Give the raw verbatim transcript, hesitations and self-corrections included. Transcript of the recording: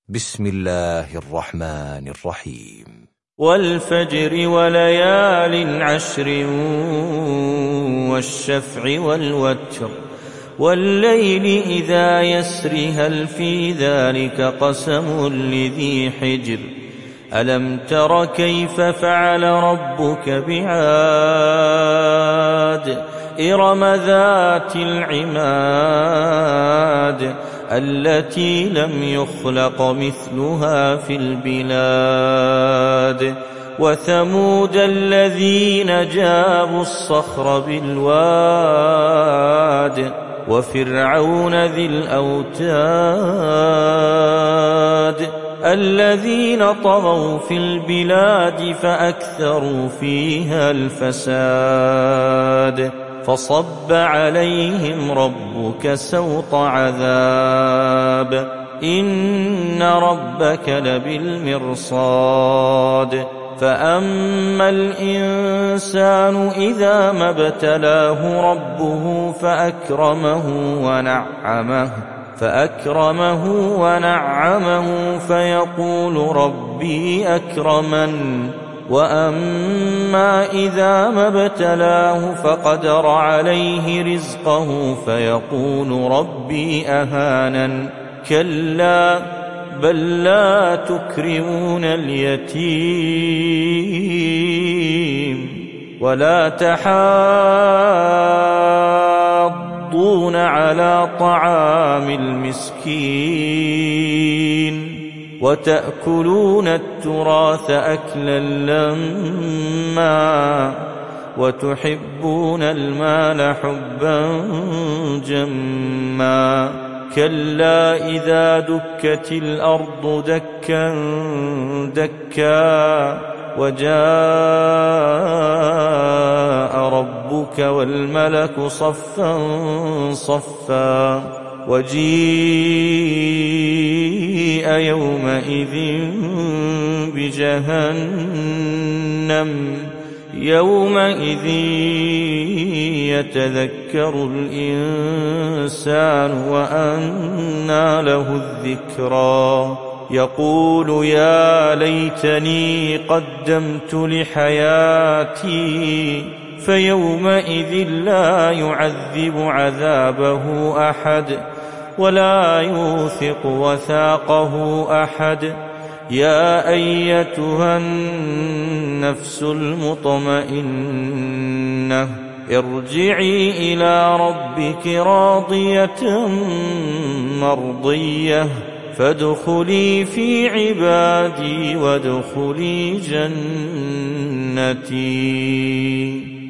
بسم الله الرحمن الرحيم. والفجر وليال عشر والشفع والوتر والليل إذا يسر هل في ذلك قسم لذي حجر ألم تر كيف فعل ربك بعاد إرم ذات العماد التي لم يخلق مثلها في البلاد وثمود الذين جابوا الصخر بالواد وفرعون ذي الأوتاد الذين طغوا في البلاد فأكثروا فيها الفساد فصب عليهم ربك سوط عذاب إن ربك لبالمرصاد فأما الإنسان إذا ما ابتلاه ربه فأكرمه ونعمه فأكرمه ونعمه فيقول ربي أكرمن وأما إذا ما ابتلاه فقدر عليه رزقه فيقول ربي أهانن كلا بل لا تكرمون اليتيم ولا تحاضون على طعام المسكين وتأكلون التراث أكلا لما وتحبون المال حبا جما كلا إذا دكت الأرض دكا دكا وجاء ربك والملك صفا صفا وجيء يومئذ بجهنم يومئذ يتذكر الإنسان وأنى له الذكرى يقول يا ليتني قدمت لحياتي فيومئذ لا يعذب عذابه أحد ولا يوثق وثاقه أحد يا أيتها النفس المطمئنة ارجعي إلى ربك راضية مرضية فادخلي في عبادي وادخلي جنتي.